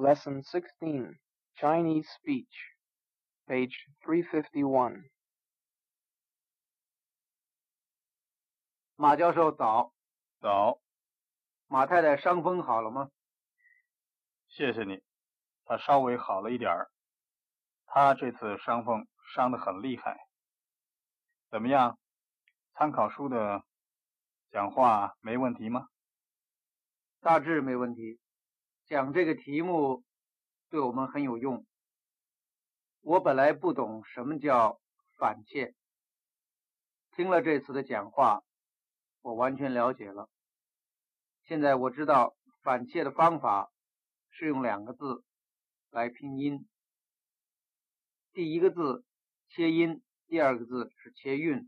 Lesson 16, Chinese Speech, page 351. 马教授早。 早。 马太太伤风好了吗？ 谢谢你，她稍微好了一点儿。她这次伤风伤得很厉害。怎么样？参考书的讲话没问题吗？ 大致没问题。讲这个题目对我们很有用。我本来不懂什么叫反切，听了这次的讲话，我完全了解了。现在我知道反切的方法是用2个字来拼音。第一个字切音，第2个字是切韵。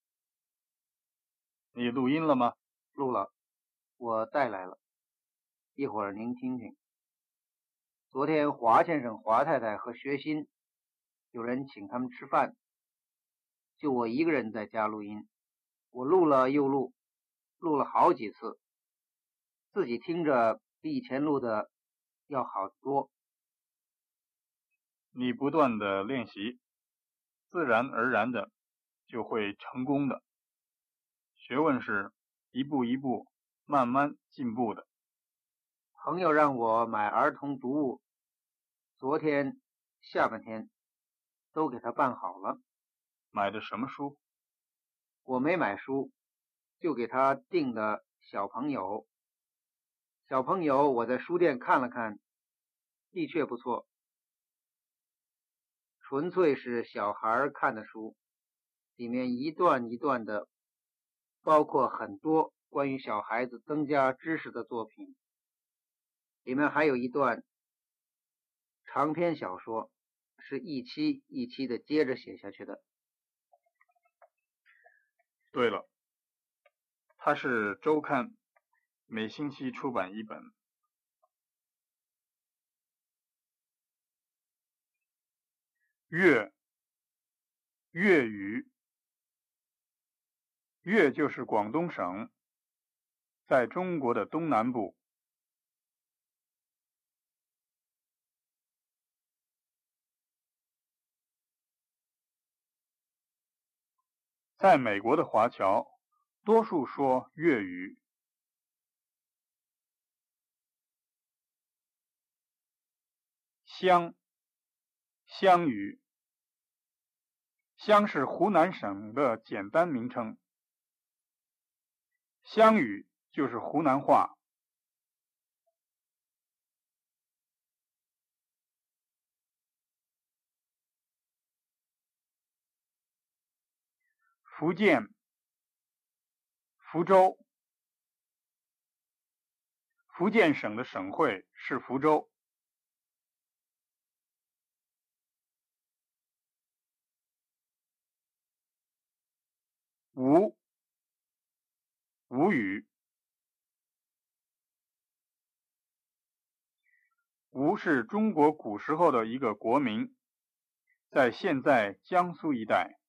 你录音了吗？ 录了，我带来了，一会儿您听听。昨天华先生、华太太和学新有人请他们吃饭，就我一个人在家录音。我录了又录，录了好几次，自己听着比以前录的要好得多。 你不断的练习，自然而然的就会成功的。学问是一步一步慢慢进步的。 朋友让我买儿童读物，昨天下半天都给他办好了。 买的什么书？ 我没买书，就给他订的小朋友。小朋友我在书店看了看，的确不错，纯粹是小孩看的书，里面一段一段的，包括很多关于小孩子增加知识的作品。里面还有一段长篇小说，是一期一期的接着写下去的。 对了，它是周刊，每星期出版一本。粤语，粤就是广东省，在中国的东南部。在美国的华侨多数说粤语。湘语，湘是湖南省的简单名称，湘语就是湖南话。福建福州，福建省的省会是福州。吴语，吴是中国古时候的一个国名，在现在江苏一带。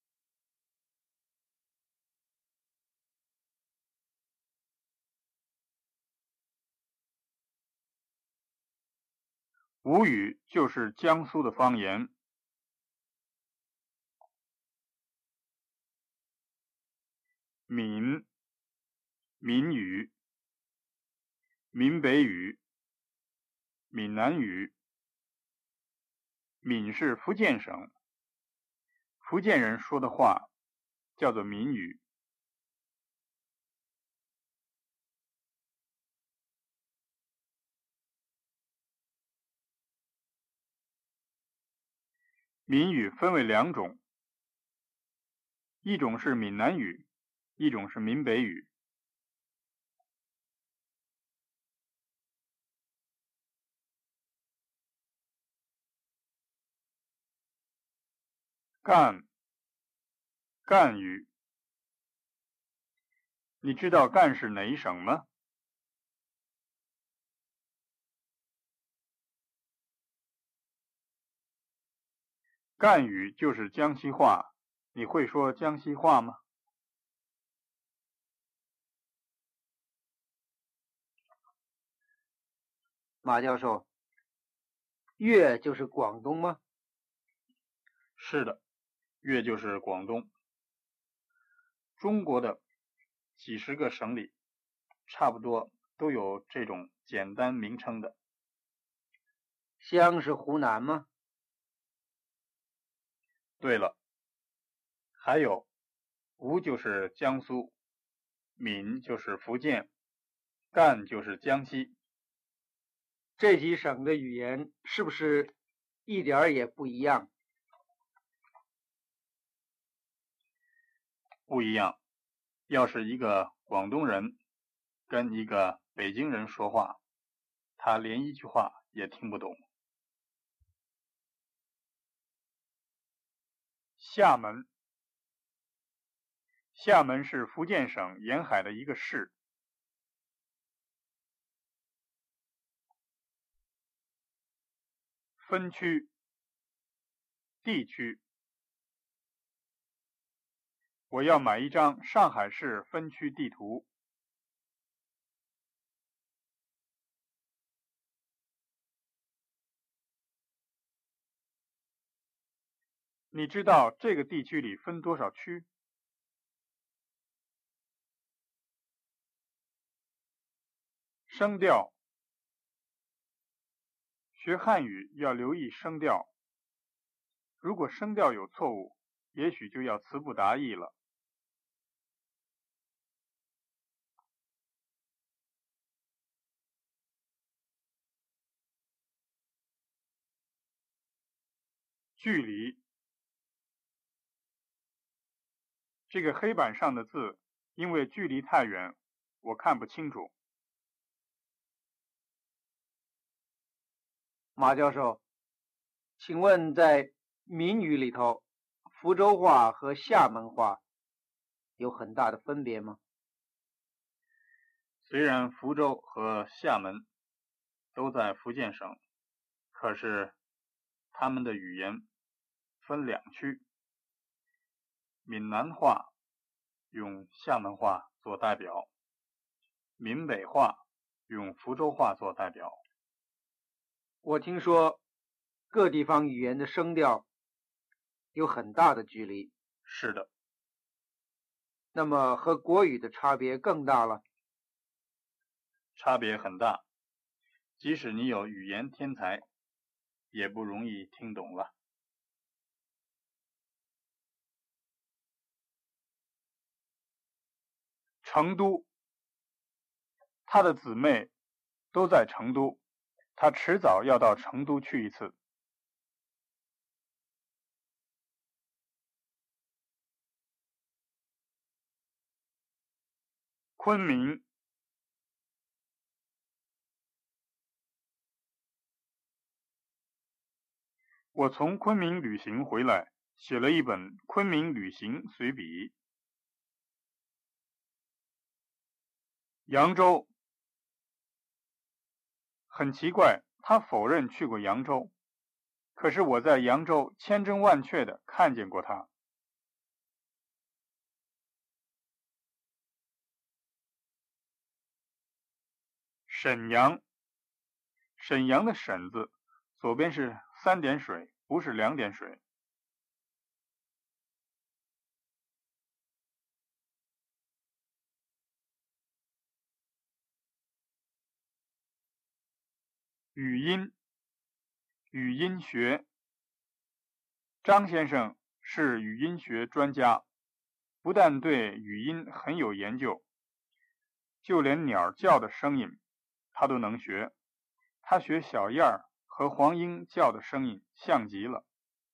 吴语就是江苏的方言。闽语、闽北语、闽南语。闽是福建省，福建人说的话叫做闽语。闽语分为2种，一种是闽南语，一种是闽北语。赣语，你知道赣是哪一省吗？赣语就是江西话，你会说江西话吗？ 马教授， 粤就是广东吗？ 是的，粤就是广东。中国的几十个省里，差不多都有这种简单名称的。 湘是湖南吗？ 对了，还有吴就是江苏，闽就是福建，赣就是江西。 这几省的语言是不是一点儿也不一样？ 不一样。要是一个广东人跟一个北京人说话，他连一句话也听不懂。厦门，厦门是福建省沿海的一个市。分区，地区。我要买一张上海市分区地图。你知道这个地区里分多少区？声调，学汉语要留意声调，如果声调有错误，也许就要词不达意了。距离，这个黑板上的字，因为距离太远，我看不清楚。 马教授，请问在闽语里头，福州话和厦门话有很大的分别吗？ 虽然福州和厦门都在福建省，可是他们的语言分两区，闽南话用厦门话做代表，闽北话用福州话做代表。 我听说各地方语言的声调有很大的距离。 是的。 那么和国语的差别更大了？ 差别很大，即使你有语言天才，也不容易听懂了。成都，他的姊妹都在成都，他迟早要到成都去一次。昆明，我从昆明旅行回来，写了一本《昆明旅行随笔》。扬州，很奇怪，他否认去过扬州，可是我在扬州千真万确地看见过他。沈阳，沈阳的沈字左边是3点水，不是2点水。语音，语音学。张先生是语音学专家，不但对语音很有研究，就连鸟叫的声音他都能学。他学小燕儿和黄莺叫的声音像极了。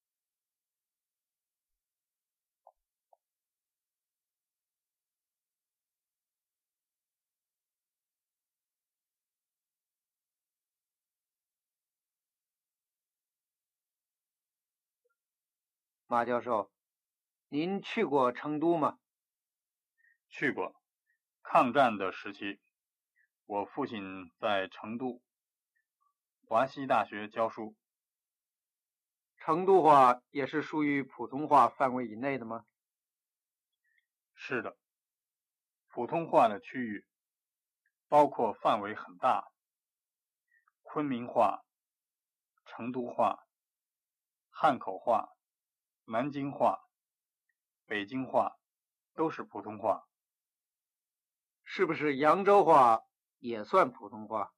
马教授，您去过成都吗？ 去过，抗战的时期，我父亲在成都华西大学教书。 成都话也是属于普通话范围以内的吗？ 是的，普通话的区域包括范围很大，昆明话、 成都话、汉口话、南京话、北京话都是普通话。 是不是扬州话也算普通话？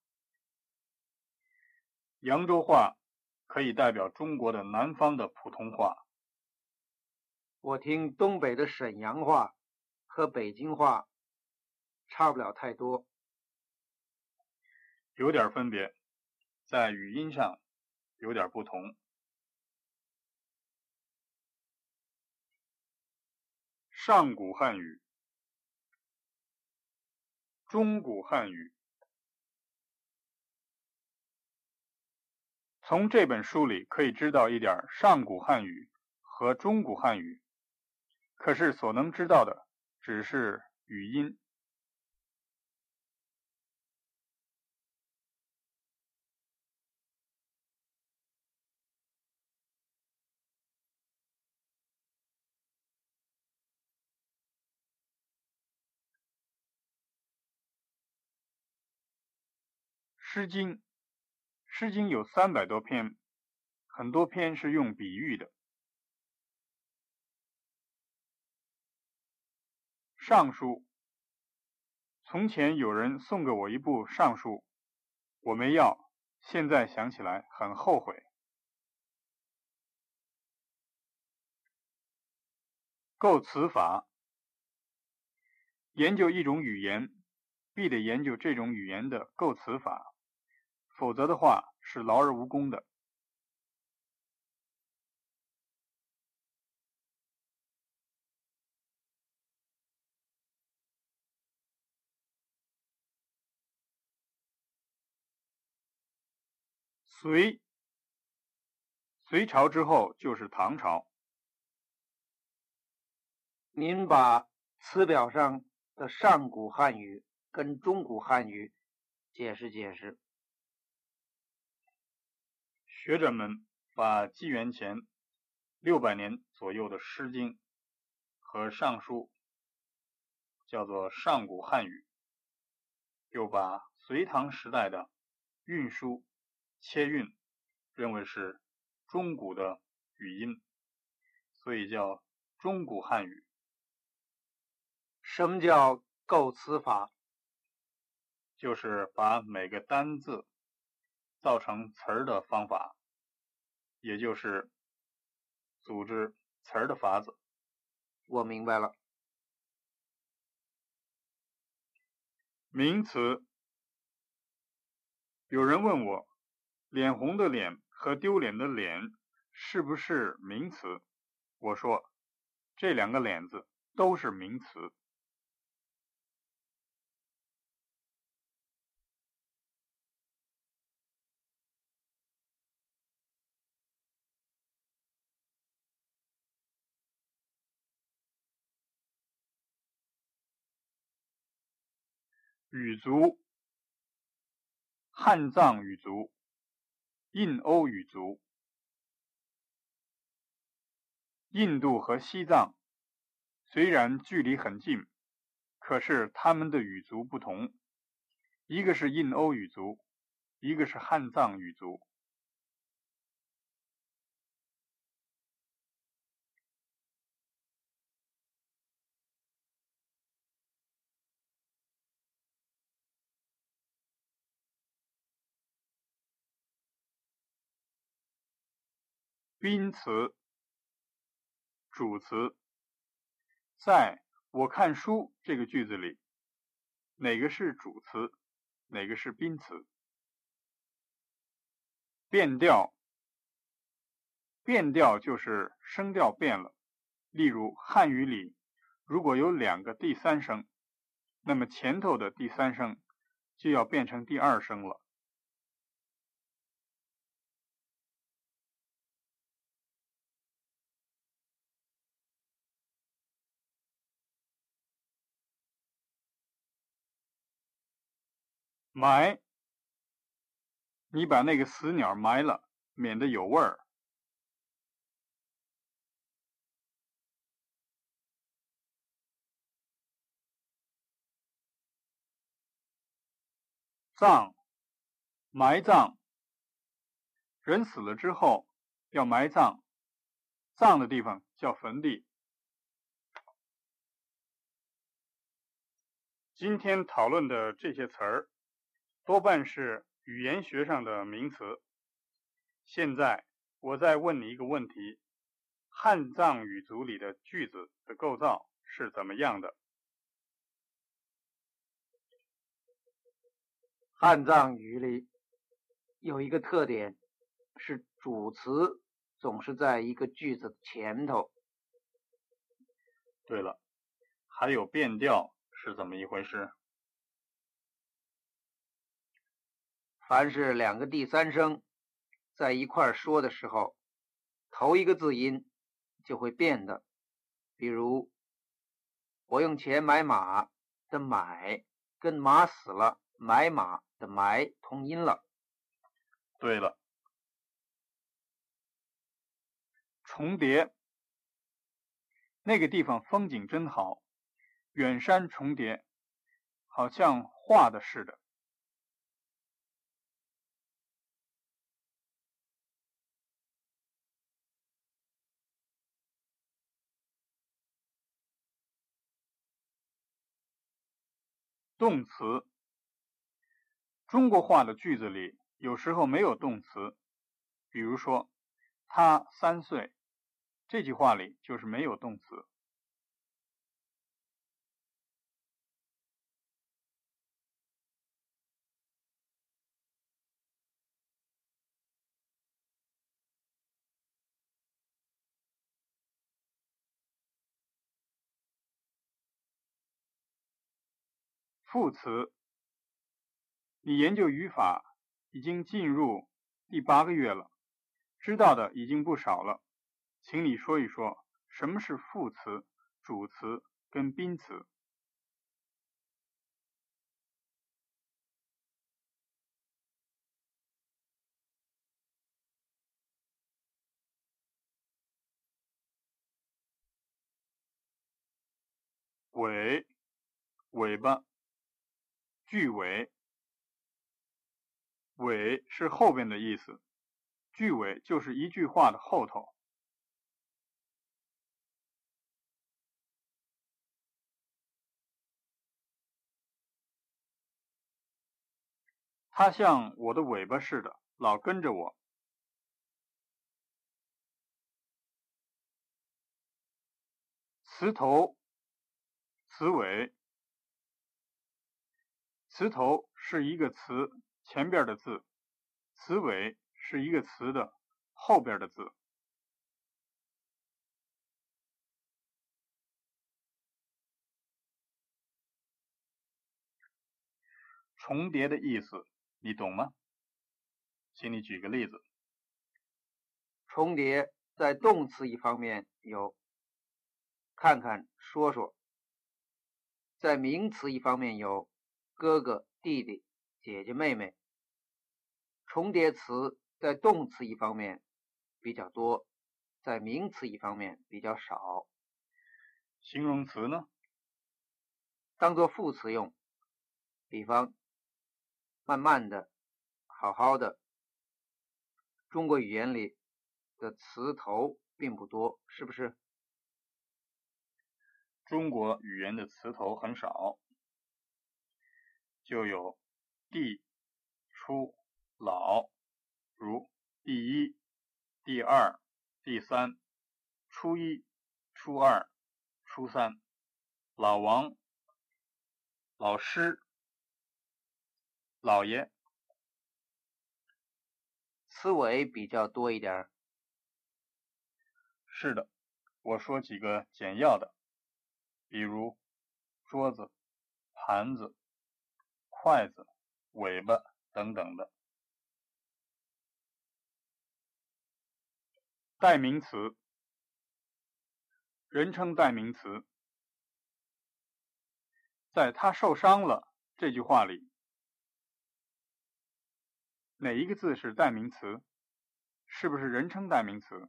扬州话可以代表中国的南方的普通话。 我听东北的沈阳话和北京话差不了太多。 有点分别，在语音上有点不同。上古汉语、中古汉语。从这本书里可以知道一点上古汉语和中古汉语，可是所能知道的只是语音。诗经，诗经有300多篇，很多篇是用比喻的。尚书，从前有人送给我一部尚书，我没要，现在想起来很后悔。构词法，研究一种语言，必得研究这种语言的构词法，否则的话是劳而无功的。隋朝之后就是唐朝。 您把词表上的上古汉语跟中古汉语解释解释。 学者们把纪元前600年左右的《诗经》和《尚书》叫做上古汉语，又把隋唐时代的运书、切韵认为是中古的语音，所以叫中古汉语。 什么叫构词法？ 就是把每个单字造成词儿的方法，也就是组织词儿的法子。 我明白了。 名词，有人问我，脸红的脸和丢脸的脸是不是名词？我说，这2个脸字都是名词。语族，汉藏语族、印欧语族。印度和西藏虽然距离很近，可是他们的语族不同，一个是印欧语族，一个是汉藏语族。宾词、主词，在我看书这个句子里，哪个是主词，哪个是宾词？变调，变调就是声调变了。例如汉语里如果有2个第3声，那么前头的第3声就要变成第2声了。埋，你把那个死鸟埋了，免得有味儿。葬，埋葬， 人死了之后要埋葬，葬的地方叫坟地。今天讨论的这些词儿，多半是语言学上的名词。现在我再问你一个问题：汉藏语族里的句子的构造是怎么样的？ 汉藏语里有一个特点，是主词总是在一个句子的前头。 对了，还有变调是怎么一回事？ 凡是两个第三声在一块说的时候，头一个字音就会变的。比如我用钱买马的买跟马死了买马的买同音了。 对了，重叠，那个地方风景真好，远山重叠，好像画的似的。动词，中国话的句子里有时候没有动词，比如说他3岁，这句话里就是没有动词。副词，你研究语法已经进入第8个月了，知道的已经不少了，请你说一说什么是副词、主词跟宾词。尾，尾巴，句尾，尾是后边的意思，句尾就是一句话的后头。它像我的尾巴似的，老跟着我。词头，词尾，词头是一个词前边的字，词尾是一个词的后边的字。重叠的意思你懂吗？请你举个例子。 重叠在动词一方面有看看说说，在名词一方面有哥哥弟弟姐姐妹妹。重叠词在动词一方面比较多，在名词一方面比较少。 形容词呢？ 当作副词用，比方慢慢的、好好的。中国语言里的词头并不多，是不是？ 中国语言的词头很少，就有第、初、老，如第一、第二、第三、初一、初二、初三，老王、老师、老爷。 词尾比较多一点。 是的，我说几个简要的，比如桌子、盘子、筷子、尾巴等等的。代名词，人称代名词。在他受伤了这句话里，哪一个字是代名词？是不是人称代名词？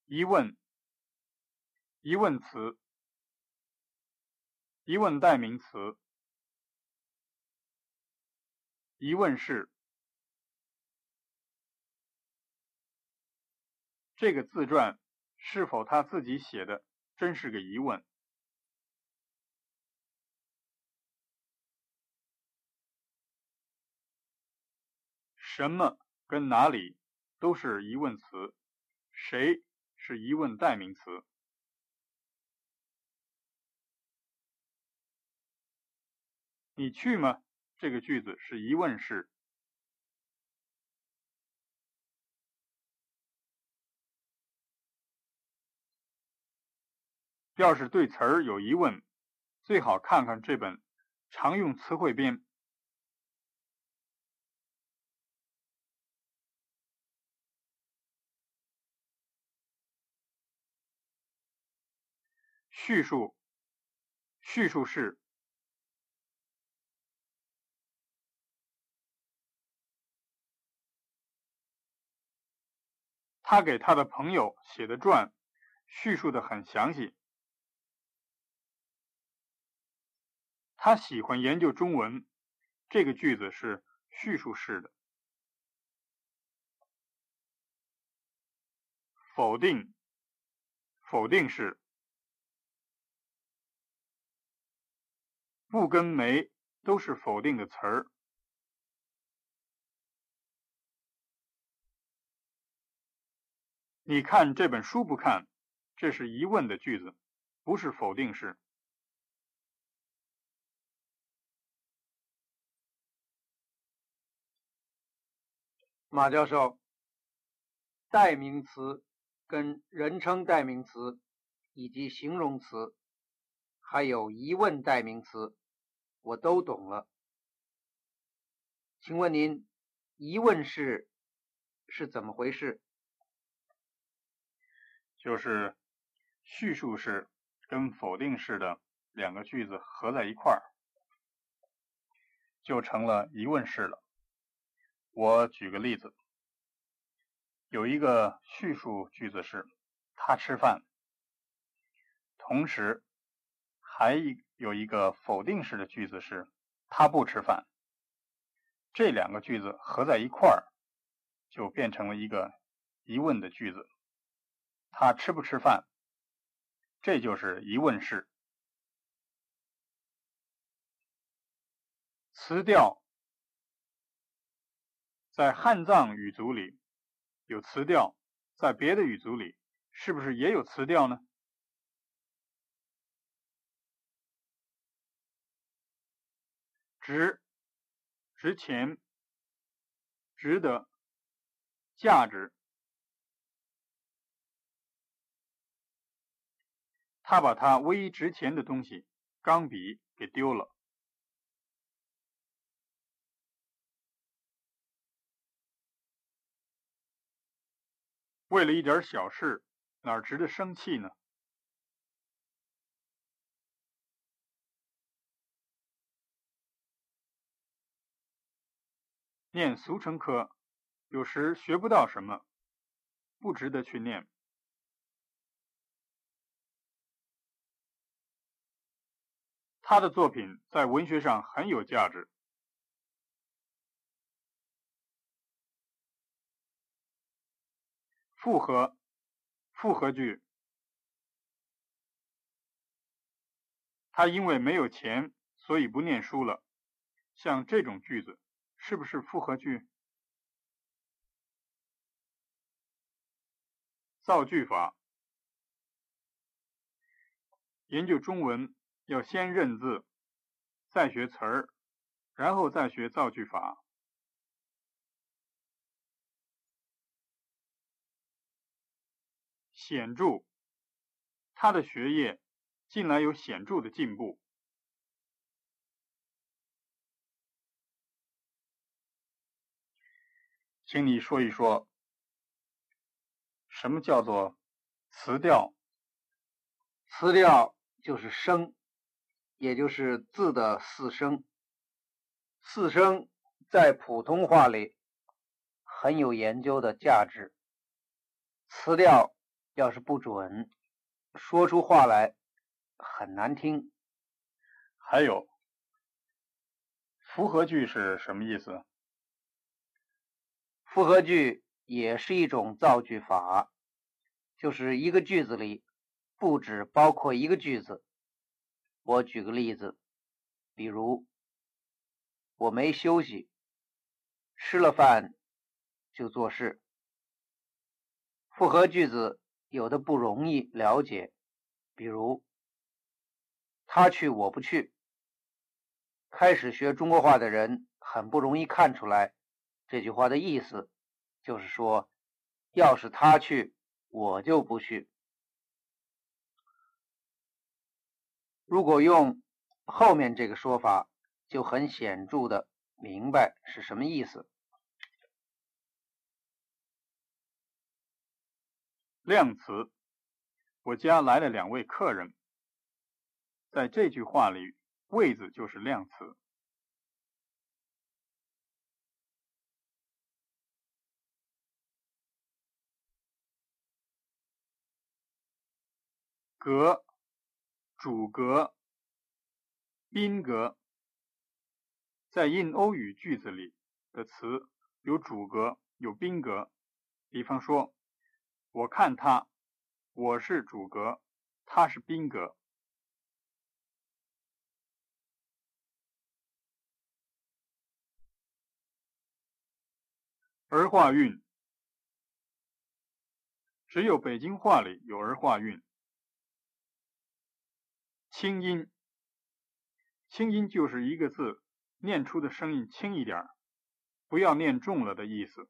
疑问、疑问词、疑问代名词、疑问式。这个自传是否他自己写的，真是个疑问。什么跟哪里都是疑问词，谁是疑问代名词。你去吗？这个句子是疑问式。要是对词儿有疑问，最好看看这本常用词汇编。叙述、叙述式。他给他的朋友写的传，叙述的很详细。他喜欢研究中文，这个句子是叙述式的。否定、否定式。不跟没都是否定的词儿。你看这本书不看，这是疑问的句子，不是否定式。 马教授，代名词跟人称代名词以及形容词，还有疑问代名词，我都懂了。请问您，疑问式是怎么回事？ 就是叙述式跟否定式的两个句子合在一块儿，就成了疑问式了。我举个例子，有一个叙述句子是他吃饭，同时还有一个否定式的句子是他不吃饭。这两个句子合在一块儿，就变成了一个疑问的句子。他吃不吃饭？这就是疑问式。词调，在汉藏语族里有词调，在别的语族里是不是也有词调呢？值、值钱、值得、价值。他把他唯一值钱的东西钢笔给丢了。为了一点小事，哪值得生气呢？念俗称科，有时学不到什么，不值得去念。他的作品在文学上很有价值。复合、复合句。他因为没有钱，所以不念书了。像这种句子是不是复合句？造句法。研究中文要先认字，再学词儿，然后再学造句法。显著，他的学业近来有显著的进步。请你说一说，什么叫做词调？ 词调就是声，也就是字的四声。四声在普通话里很有研究的价值。词调要是不准，说出话来很难听。 还有，复合句是什么意思？ 复合句也是一种造句法，就是一个句子里不只包括一个句子。我举个例子，比如我没休息，吃了饭就做事。复合句子有的不容易了解，比如他去我不去。开始学中国话的人很不容易看出来这句话的意思，就是说要是他去，我就不去。如果用后面这个说法，就很显著的明白是什么意思。 量词，我家来了2位客人。在这句话里，位子就是量词。格、主格、宾格，在印欧语句子里的词有主格，有宾格。比方说，我看他，我是主格，他是宾格。儿化韵，只有北京话里有儿化韵。轻音，轻音就是一个字念出的声音轻一点，不要念重了的意思。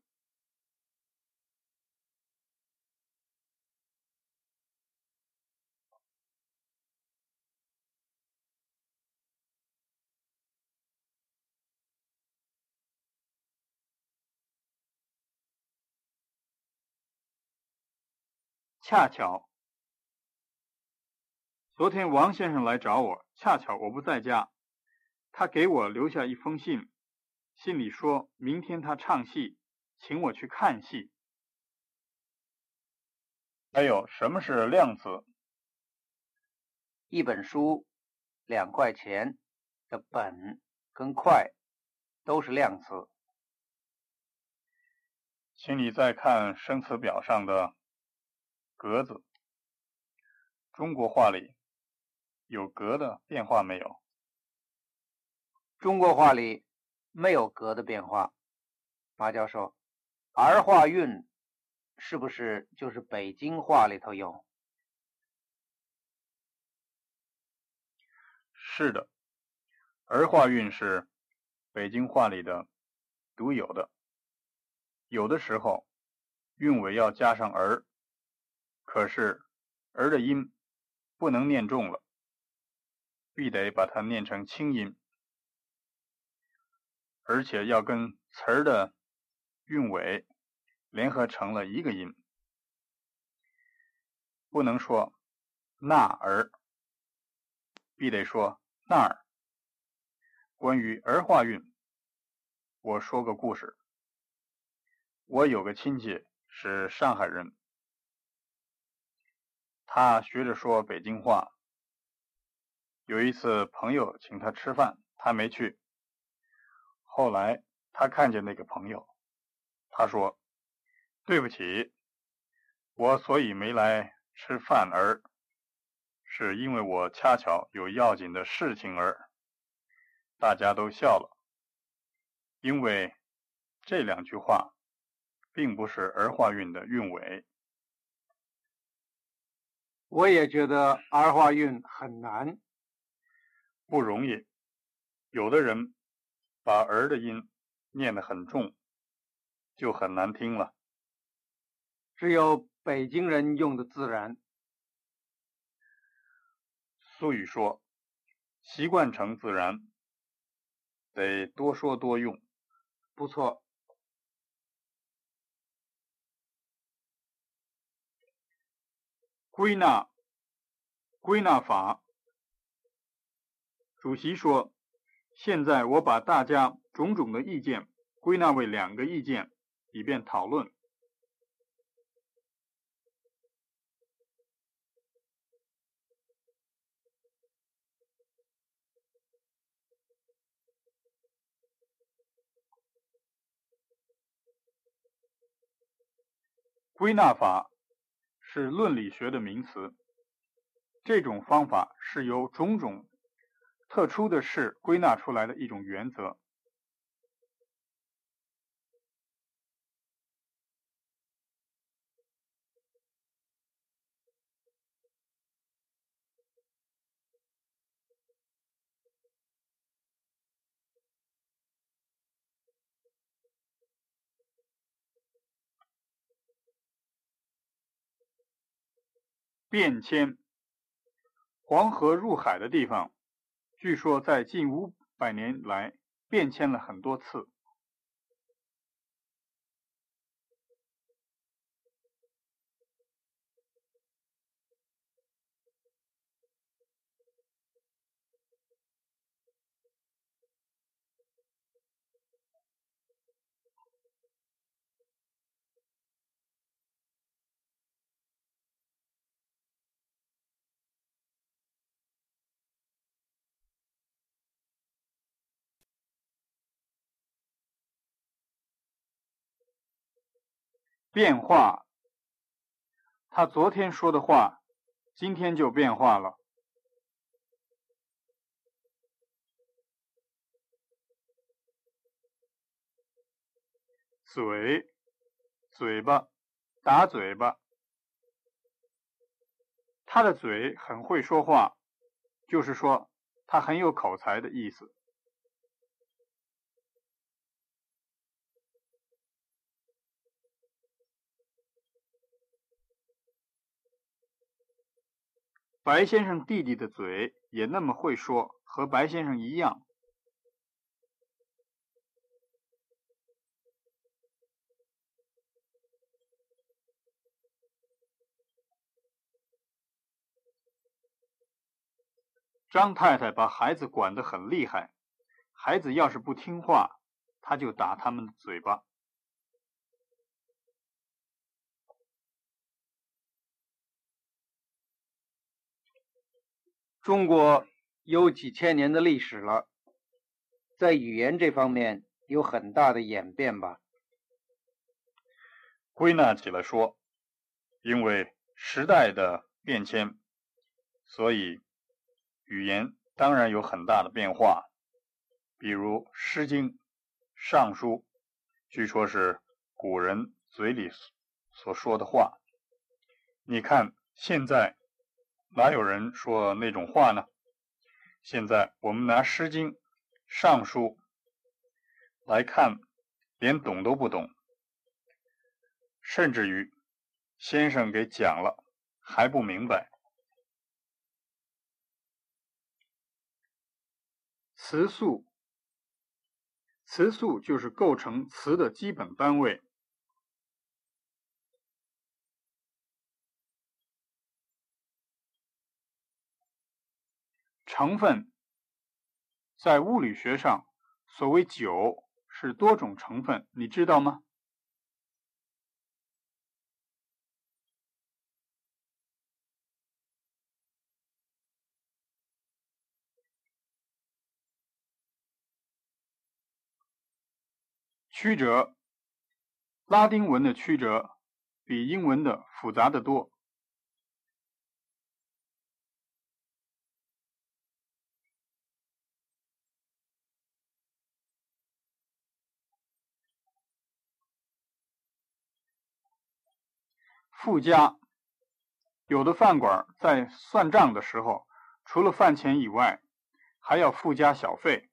恰巧，昨天王先生来找我，恰巧我不在家，他给我留下一封信，信里说明天他唱戏，请我去看戏。还有，什么是量词？ 一本书2块钱的本跟块都是量词。 请你再看生词表上的格子，中国话里有格的变化没有？ 中国话里没有格的变化。马教授，儿化韵是不是就是北京话里头有？ 是的，儿化韵是北京话里的独有的，有的时候韵尾要加上儿，可是儿的音不能念重了，必得把它念成轻音，而且要跟词儿的韵尾联合成了一个音，不能说那儿，必得说那儿。关于儿化韵，我说个故事。我有个亲戚是上海人，他学着说北京话。有一次朋友请他吃饭，他没去。后来他看见那个朋友，他说：“对不起，我所以没来吃饭儿，是因为我恰巧有要紧的事情儿。”大家都笑了，因为这2句话并不是儿化韵的韵尾。 我也觉得儿化韵很难， 不容易。有的人把儿的音念得很重，就很难听了。 只有北京人用的自然。 俗语说，习惯成自然，得多说多用。 不错。 归纳法。主席说，现在我把大家种种的意见归纳为2个意见，以便讨论。 归纳法是论理学的名词，这种方法是由种种特殊的事归纳出来的一种原则。变迁，黄河入海的地方，据说在近500年来变迁了很多次。变化，他昨天说的话，今天就变化了。嘴，嘴巴，打嘴巴。他的嘴很会说话，就是说他很有口才的意思。白先生弟弟的嘴也那么会说，和白先生一样。张太太把孩子管得很厉害，孩子要是不听话，他就打他们的嘴巴。 中国有几千年的历史了，在语言这方面有很大的演变吧？ 归纳起来说，因为时代的变迁，所以语言当然有很大的变化。比如《诗经》《尚书》，据说是古人嘴里所说的话。你看现在哪有人说那种话呢？现在我们拿《诗经》《尚书》来看，连懂都不懂，甚至于先生给讲了还不明白。词素，词素就是构成词的基本单位。成分，在物理学上，所谓酒是多种成分，你知道吗？曲折，拉丁文的曲折比英文的复杂得多。附加，有的饭馆在算账的时候，除了饭钱以外，还要附加小费。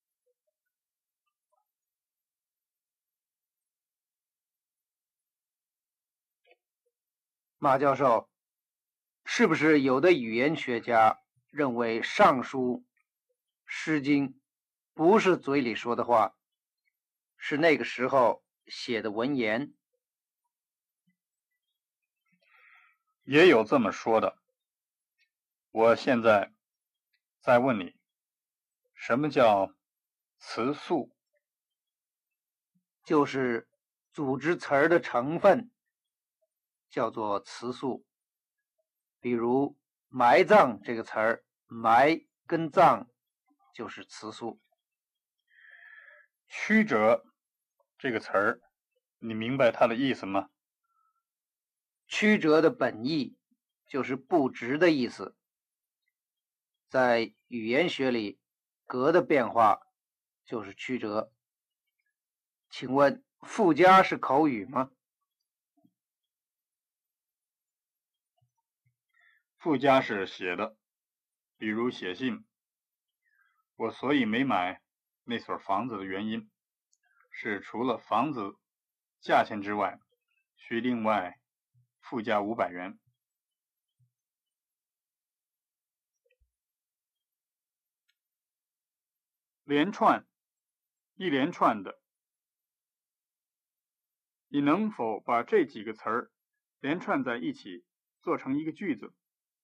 马教授，是不是有的语言学家认为《尚书》《诗经》不是嘴里说的话，是那个时候写的文言？ 也有这么说的。我现在再问你，什么叫词素？ 就是组织词儿的成分叫做词素。比如埋葬这个词儿，埋跟葬就是词素。 曲折这个词儿，你明白它的意思吗？ 曲折的本意就是不直的意思。在语言学里，格的变化就是曲折。请问附加是口语吗？ 附加是写的，比如写信。我所以没买那所房子的原因，是除了房子价钱之外，需另外附加500元。连串，一连串的。你能否把这几个词儿连串在一起，做成一个句子？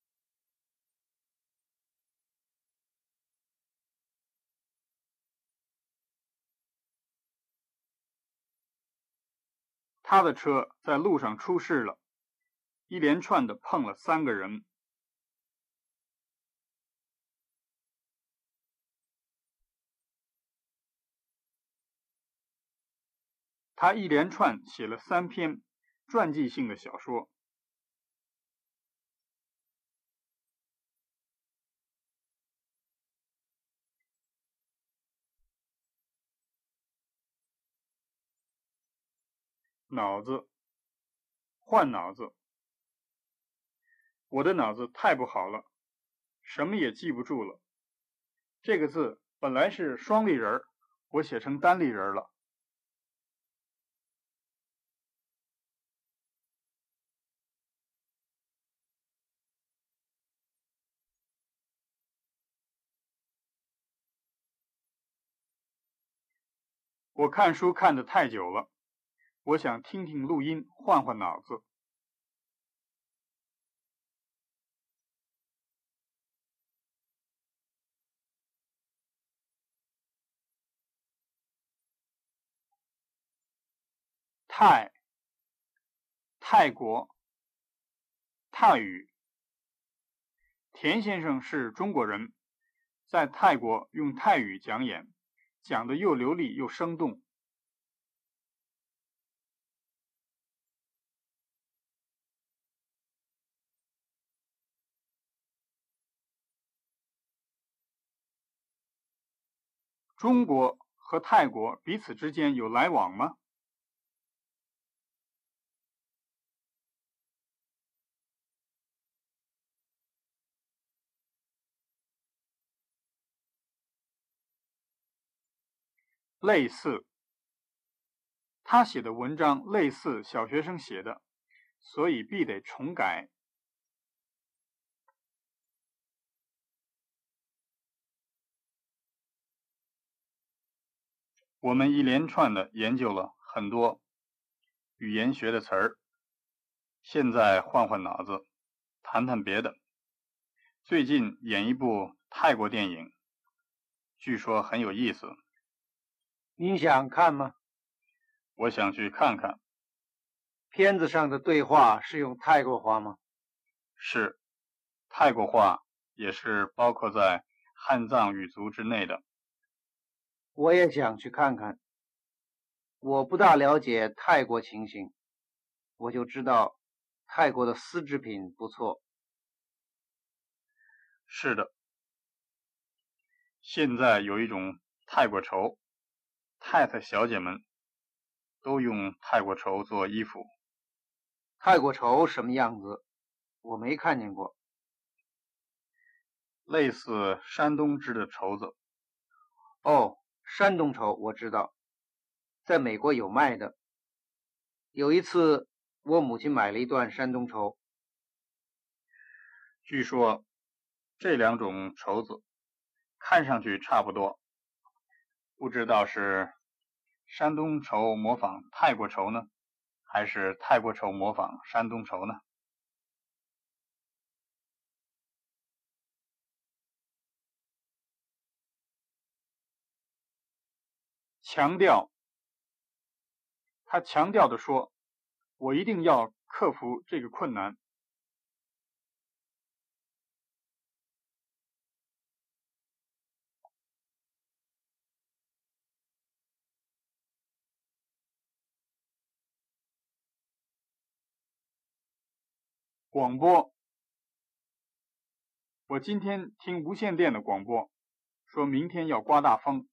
他的车在路上出事了，一连串的碰了3个人。他一连串写了3篇传记性的小说。脑子，换脑子。我的脑子太不好了，什么也记不住了。这个字本来是双立人，我写成单立人了。我看书看得太久了，我想听听录音，换换脑子。泰国，泰语。田先生是中国人，在泰国用泰语讲演，讲得又流利又生动。中国和泰国彼此之间有来往吗？类似。他写的文章类似小学生写的，所以必得重改。我们一连串的研究了很多语言学的词儿，现在换换脑子，谈谈别的。最近演一部泰国电影，据说很有意思。 您想看吗？ 我想去看看。 片子上的对话是用泰国话吗？ 是，泰国话也是包括在汉藏语族之内的。 我也想去看看。我不大了解泰国情形，我就知道泰国的丝织品不错。 是的，现在有一种泰国绸，太太小姐们都用泰国绸做衣服。 泰国绸什么样子？我没看见过。 类似山东织的绸子。 哦，山东绸我知道，在美国有卖的。有一次我母亲买了一段山东绸。 据说这2种绸子看上去差不多，不知道是山东绸模仿泰国绸呢，还是泰国绸模仿山东绸呢？强调，他强调地说，我一定要克服这个困难。 广播。我今天听无线电的广播，说明天要刮大风。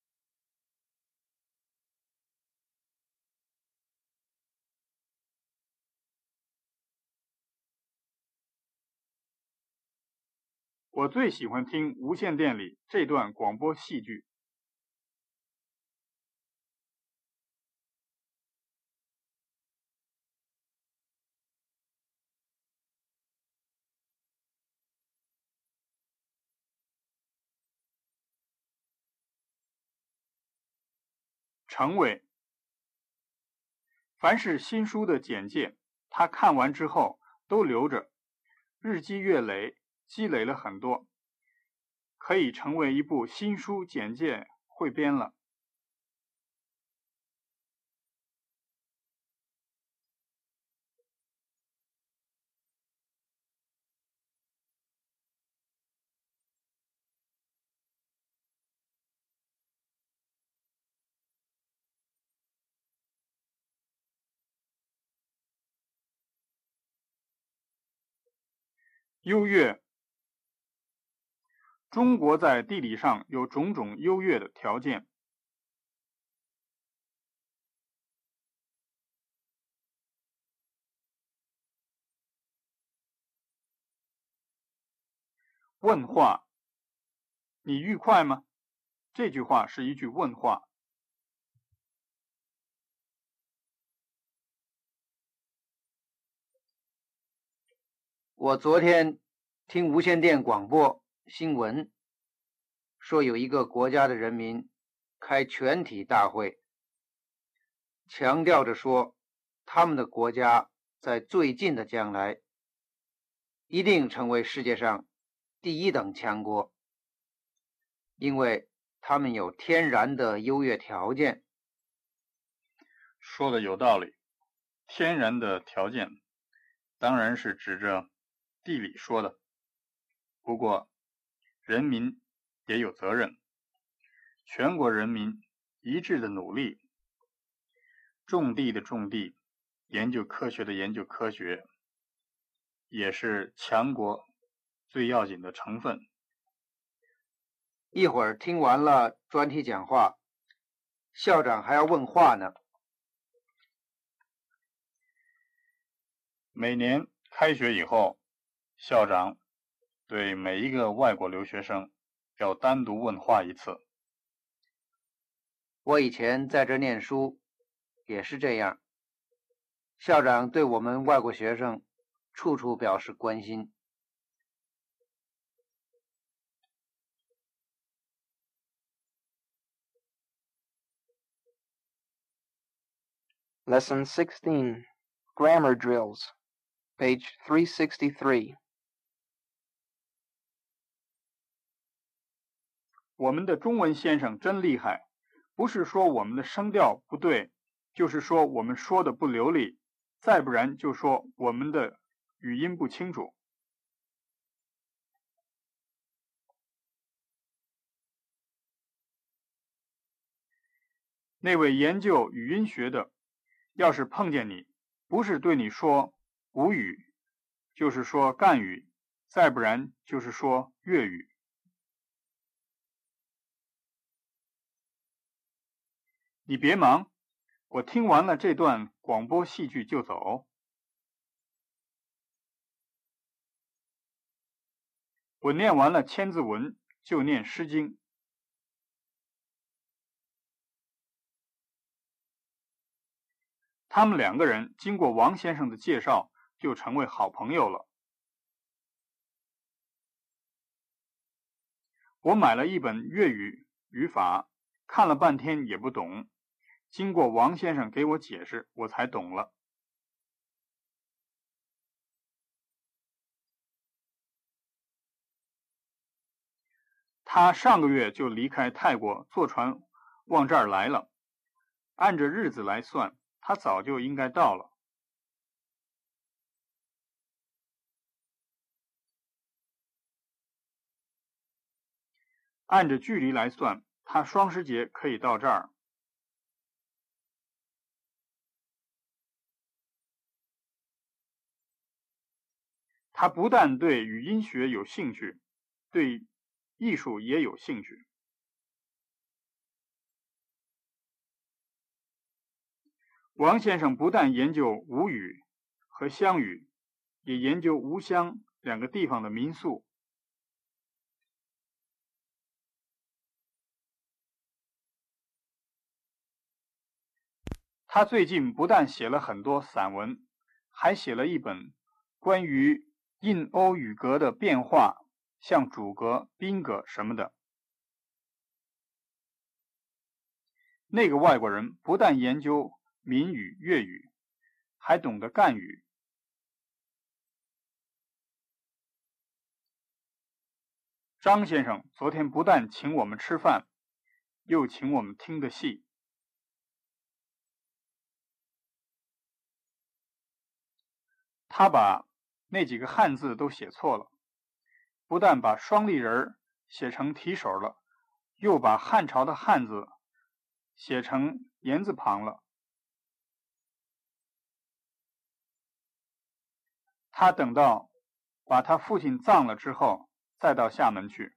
我最喜欢听无线电里这段广播戏剧。程伟，凡是新书的简介，他看完之后都留着，日积月累，积累了很多，可以成为一部新书简介汇编了。优越，中国在地理上有种种优越的条件。问话，你愉快吗？这句话是一句问话。 我昨天听无线电广播新闻，说有一个国家的人民开全体大会，强调着说他们的国家在最近的将来一定成为世界上第一等强国，因为他们有天然的优越条件。 说的有道理，天然的条件当然是指着地理说的，不过人民也有责任，全国人民一致的努力，种地的种地，研究科学的研究科学，也是强国最要紧的成分。 一会儿听完了专题讲话，校长还要问话呢。 每年开学以后，校长对每一个外国留学生要单独问话一次。 我以前在这念书也是这样，校长对我们外国学生处处表示关心。 Lesson 16, Grammar Drills, page 363. 我们的中文先生真厉害，不是说我们的声调不对，就是说我们说的不流利，再不然就说我们的语音不清楚。那位研究语音学的，要是碰见你，不是对你说吴语，就是说赣语，再不然就是说粤语。你别忙，我听完了这段广播戏剧就走。我念完了千字文，就念诗经。他们两个人经过王先生的介绍，就成为好朋友了。我买了一本粤语语法，看了半天也不懂，经过王先生给我解释，我才懂了。他上个月就离开泰国，坐船往这儿来了。按着日子来算，他早就应该到了。按着距离来算，他双十节可以到这儿。 他不但对语音学有兴趣，对艺术也有兴趣。王先生不但研究吴语和湘语，也研究吴湘两个地方的民俗。他最近不但写了很多散文，还写了一本关于印欧语格的变化，像主格、宾格什么的。那个外国人不但研究闽语、粤语，还懂得赣语。张先生昨天不但请我们吃饭，又请我们听的戏。他把那几个汉字都写错了，不但把双立人写成提手了，又把汉朝的汉字写成言字旁了。他等到把他父亲葬了之后，再到厦门去。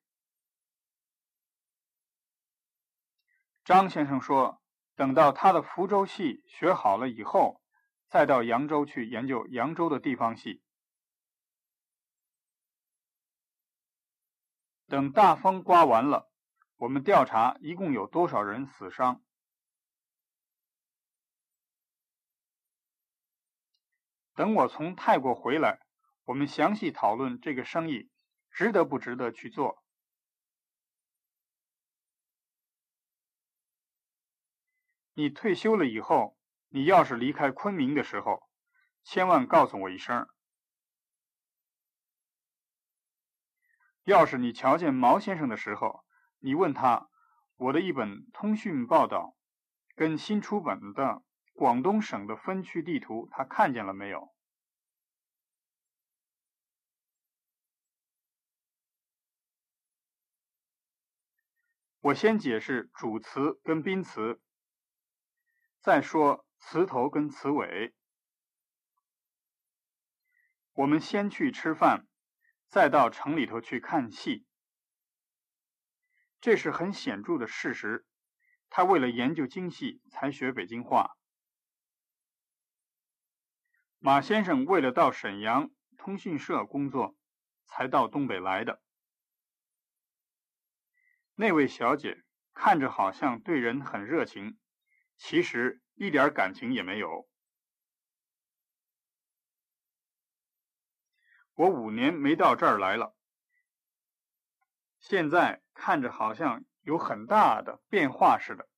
张先生说，等到他的福州戏学好了以后，再到扬州去研究扬州的地方戏。等大风刮完了，我们调查一共有多少人死伤。等我从泰国回来，我们详细讨论这个生意值得不值得去做。你退休了以后，你要是离开昆明的时候，千万告诉我一声。要是你瞧见毛先生的时候，你问他，我的一本通讯报道跟新出本的广东省的分区地图他看见了没有？我先解释主词跟宾词，再说词头跟词尾。我们先去吃饭，再到城里头去看戏。这是很显著的事实。他为了研究京戏才学北京话。马先生为了到沈阳通讯社工作，才到东北来的。那位小姐看着好像对人很热情，其实一点感情也没有。我5年没到这儿来了，现在看着好像有很大的变化似的。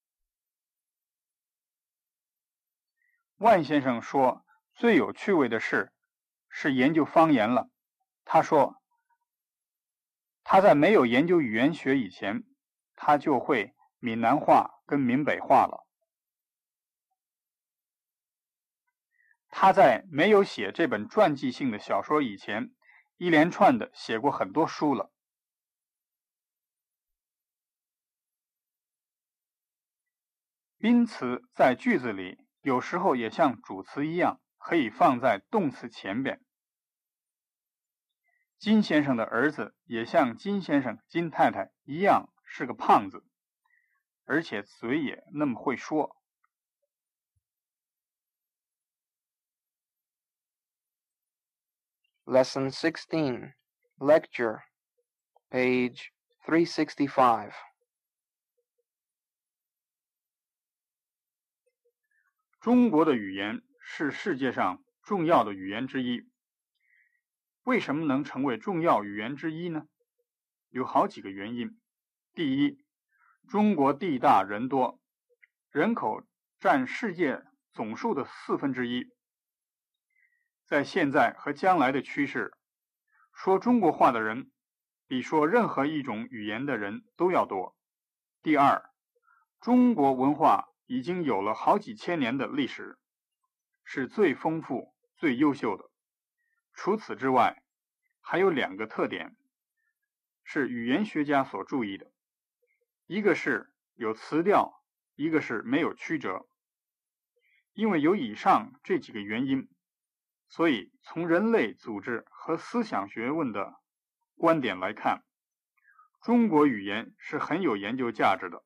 万先生说，最有趣味的事是研究方言了。他说，他在没有研究语言学以前，他就会闽南话跟闽北话了。他在没有写这本传记性的小说以前，一连串的写过很多书了。宾词在句子里有时候也像主词一样，可以放在动词前边。金先生的儿子也像金先生、金太太一样是个胖子，而且嘴也那么会说。 Lesson 16, Lecture, page 365. 中国的语言是世界上重要的语言之一。为什么能成为重要语言之一呢？有好几个原因。第一，中国地大人多，人口占世界总数的1/4。在现在和将来的趋势，说中国话的人比说任何一种语言的人都要多。第二，中国文化已经有了好几千年的历史，是最丰富、最优秀的。除此之外，还有2个特点，是语言学家所注意的。一个是有词调，一个是没有曲折。因为有以上这几个原因， 所以从人类组织和思想学问的观点来看，中国语言是很有研究价值的。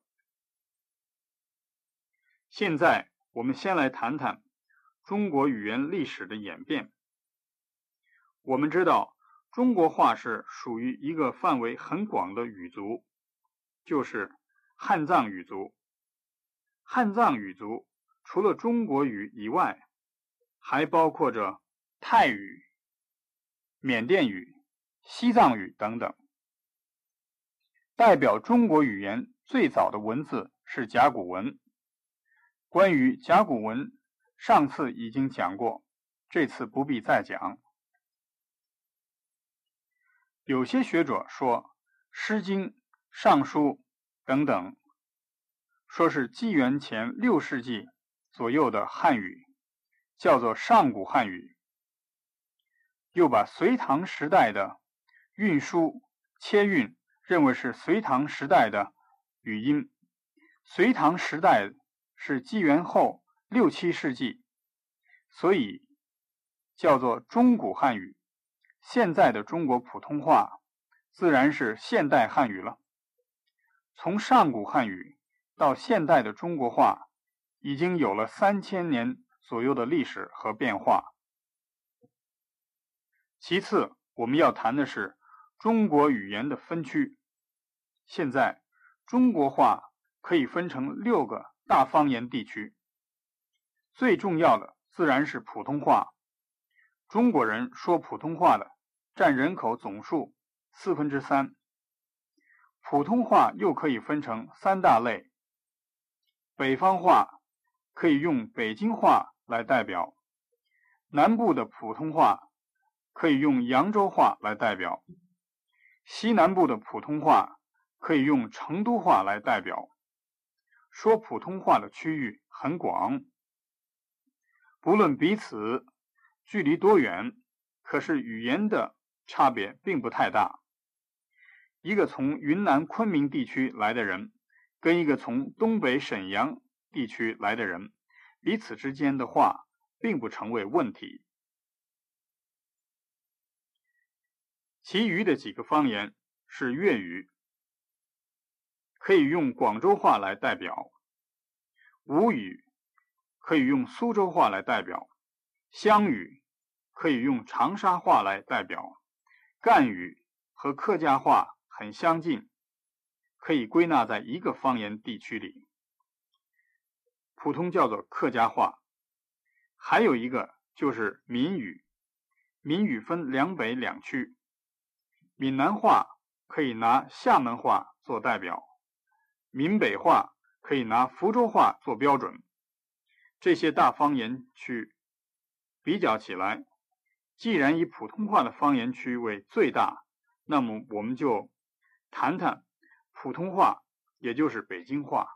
现在我们先来谈谈中国语言历史的演变。我们知道中国话是属于一个范围很广的语族，就是汉藏语族。汉藏语族除了中国语以外，还包括着泰语、缅甸语、西藏语等等。代表中国语言最早的文字是甲骨文。关于甲骨文，上次已经讲过，这次不必再讲。有些学者说，《诗经》《尚书》等等，说是纪元前6世纪左右的汉语，叫做上古汉语。又把隋唐时代的运输、切运认为是隋唐时代的语音。隋唐时代是纪元后6、7世纪，所以叫做中古汉语。现在的中国普通话自然是现代汉语了。从上古汉语到现代的中国话，已经有了3000年左右的历史和变化。其次，我们要谈的是中国语言的分区。现在，中国话可以分成6个大方言地区。最重要的自然是普通话。中国人说普通话的占人口总数3/4。普通话又可以分成3大类。北方话可以用北京话来代表，南部的普通话可以用扬州话来代表，西南部的普通话可以用成都话来代表。说普通话的区域很广，不论彼此距离多远，可是语言的差别并不太大。一个从云南昆明地区来的人，跟一个从东北沈阳地区来的人，彼此之间的话并不成为问题。其余的几个方言是粤语，可以用广州话来代表；吴语可以用苏州话来代表；湘语可以用长沙话来代表；赣语和客家话很相近，可以归纳在一个方言地区里，普通叫做客家话。还有一个就是闽语，闽语分两北两区。闽南话可以拿厦门话做代表，闽北话可以拿福州话做标准。这些大方言区比较起来，既然以普通话的方言区为最大，那么我们就谈谈普通话，也就是北京话。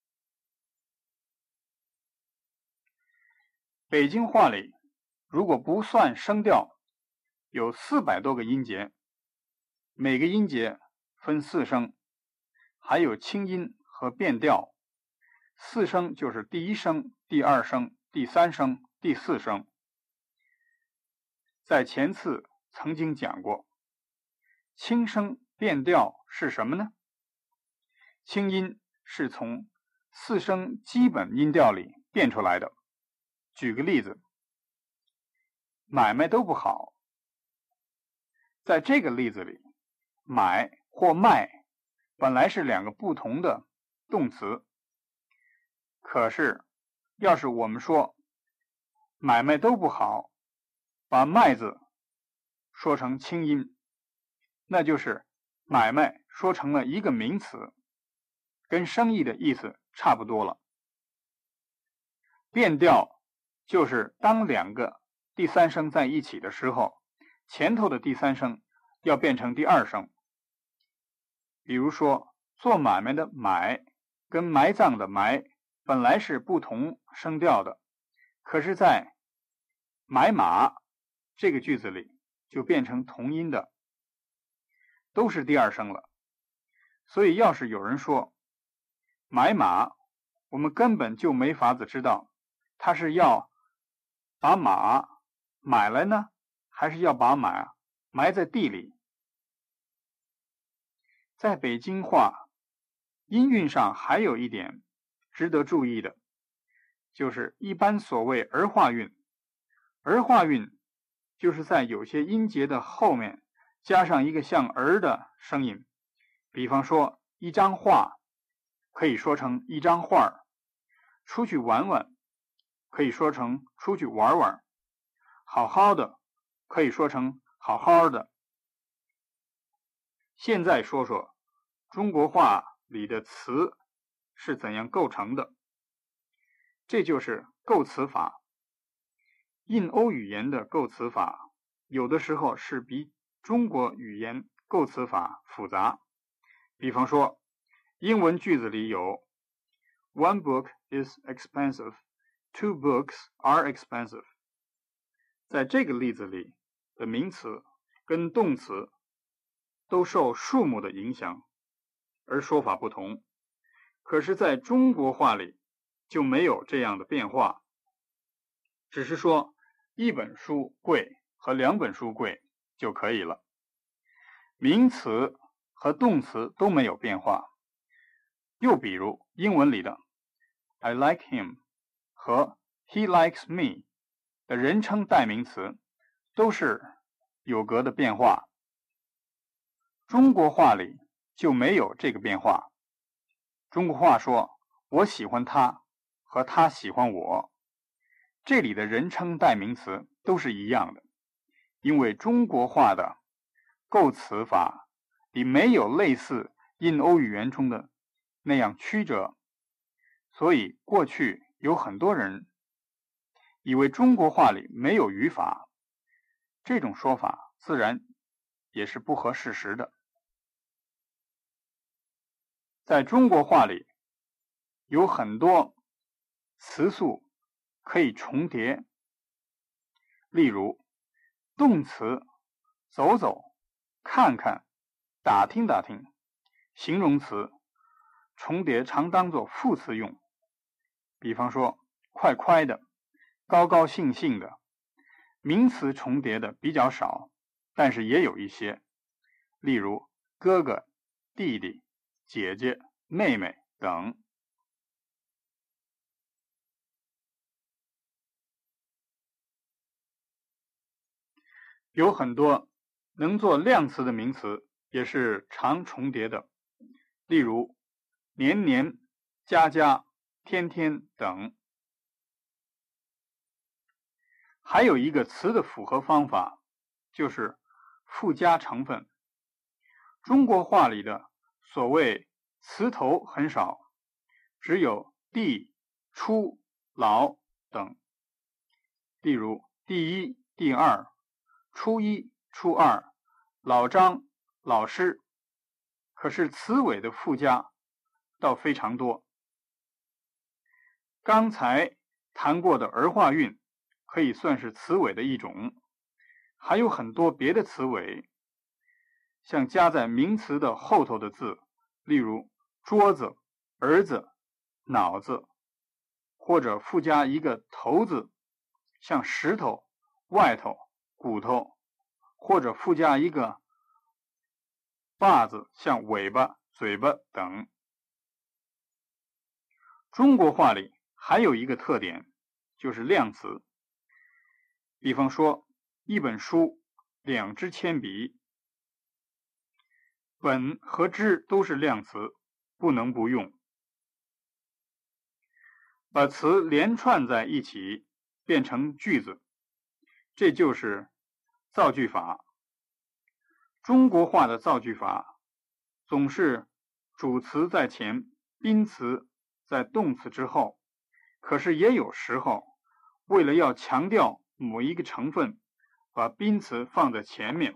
北京话里如果不算声调，有400多个音节，每个音节分4声，还有清音和变调。4声就是第1声、第2声、第3声、第4声。在前次曾经讲过，清声变调是什么呢？清音是从4声基本音调里变出来的。举个例子，买卖都不好。在这个例子里，买或卖本来是2个不同的动词，可是要是我们说买卖都不好，把卖字说成清音，那就是买卖说成了一个名词，跟生意的意思差不多了。变调就是当2个第3声在一起的时候，前头的第3声要变成第2声。比如说，做买卖的买跟埋葬的埋本来是不同声调的，可是在买马这个句子里就变成同音的，都是第2声了。所以要是有人说买马，我们根本就没法子知道他是要把马买来呢，还是要把马埋在地里？在北京话音韵上还有一点值得注意的，就是一般所谓儿化韵。儿化韵就是在有些音节的后面加上一个像儿的声音，比方说一张画可以说成一张画，出去玩玩可以说成出去玩玩，好好的可以说成好好的。现在说说中国话里的词是怎样构成的，这就是构词法。印欧语言的构词法有的时候是比中国语言构词法复杂。比方说，英文句子里有 One book is expensive, two books are expensive。 在这个例子里的名词跟动词都受数目的影响，而说法不同。可是在中国话里就没有这样的变化，只是说一本书贵和两本书贵就可以了，名词和动词都没有变化。又比如英文里的 I like him 和 he likes me 的人称代名词都是有格的变化，中国话里就没有这个变化。中国话说我喜欢他和他喜欢我，这里的人称代名词都是一样的，因为中国话的构词法里没有类似印欧语言中的那样曲折，所以过去有很多人以为中国话里没有语法，这种说法自然也是不合事实的。在中国话里有很多词素可以重叠，例如动词走走、看看、打听打听，形容词重叠常当作副词用，比方说快快的、高高兴兴的。名词重叠的比较少，但是也有一些，例如哥哥、弟弟、姐姐、妹妹等。有很多能做量词的名词也是常重叠的，例如年年、家家、天天等。还有一个词的复合方法，就是附加成分。中国话里的所谓词头很少，只有第、初、老等。例如第一、第二、初一、初二、老张、老师。可是词尾的附加倒非常多。刚才谈过的儿化韵可以算是词尾的一种，还有很多别的词尾，像加在名词的后头的字，例如桌子、儿子、脑子，或者附加一个头字，像石头、外头、骨头，或者附加一个把字，像尾巴、嘴巴等。中国话里还有一个特点，就是量词。比方说一本书、两支铅笔，本和支都是量词，不能不用。把词连串在一起变成句子，这就是造句法。中国话的造句法总是主词在前，宾词在动词之后，可是也有时候为了要强调某一个成分，把宾词放在前面。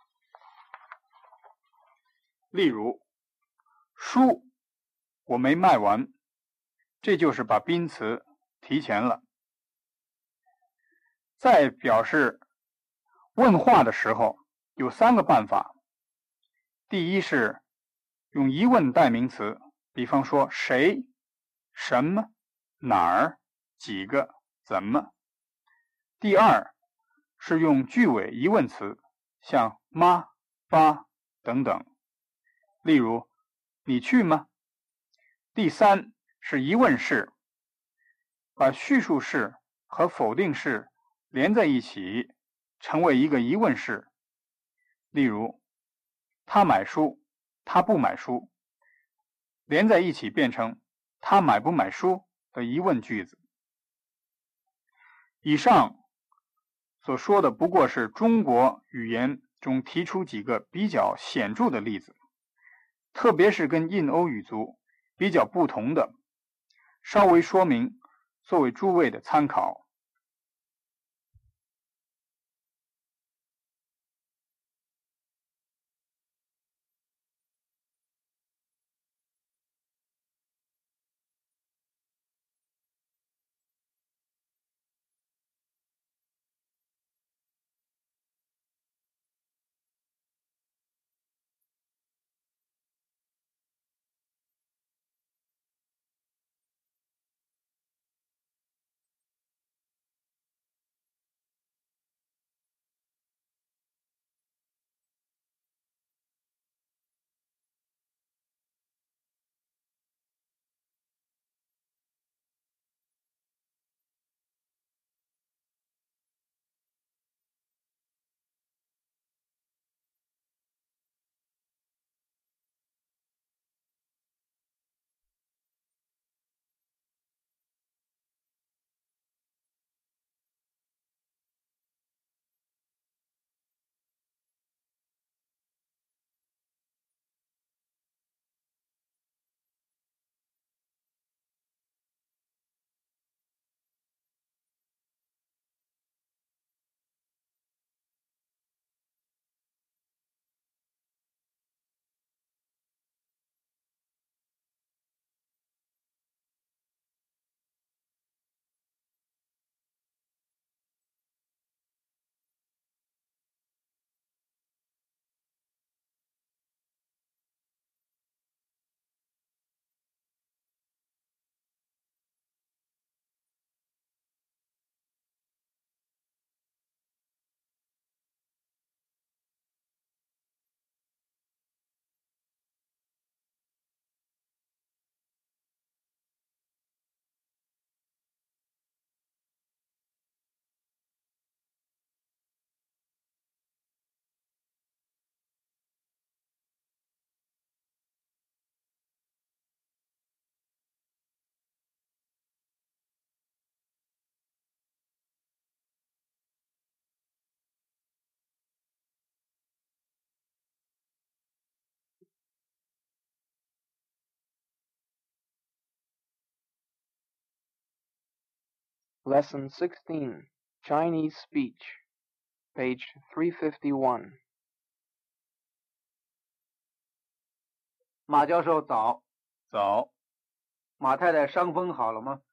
例如书我没卖完，这就是把宾词提前了。在表示问话的时候有三个办法。第一是用疑问代名词，比方说谁、什么、哪儿、几个、怎么。第二是用句尾疑问词，像吗、吧等等。例如，你去吗？第三是疑问式，把叙述式和否定式连在一起，成为一个疑问式。例如，他买书，他不买书，连在一起变成他买不买书的疑问句子。以上所说的不过是中国语言中提出几个比较显著的例子，特别是跟印欧语族比较不同的，稍微说明，作为诸位的参考。 Lesson 16, Chinese Speech, page 351. 马教授早。 早， 马太太伤风好了吗？